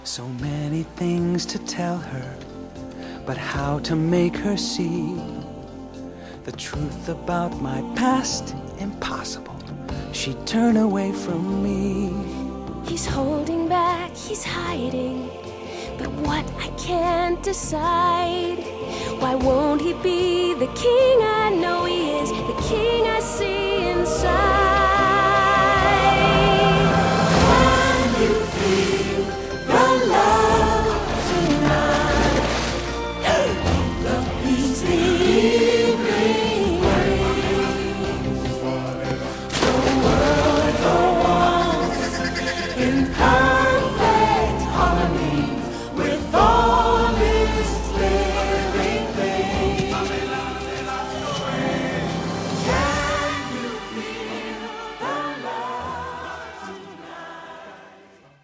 So many things to tell her, but how to make her see the truth about my past? Impossible. She'd turn away from me. He's holding back, he's hiding, but what I can't decide. Why won't he be the king I know he is, the king I see inside?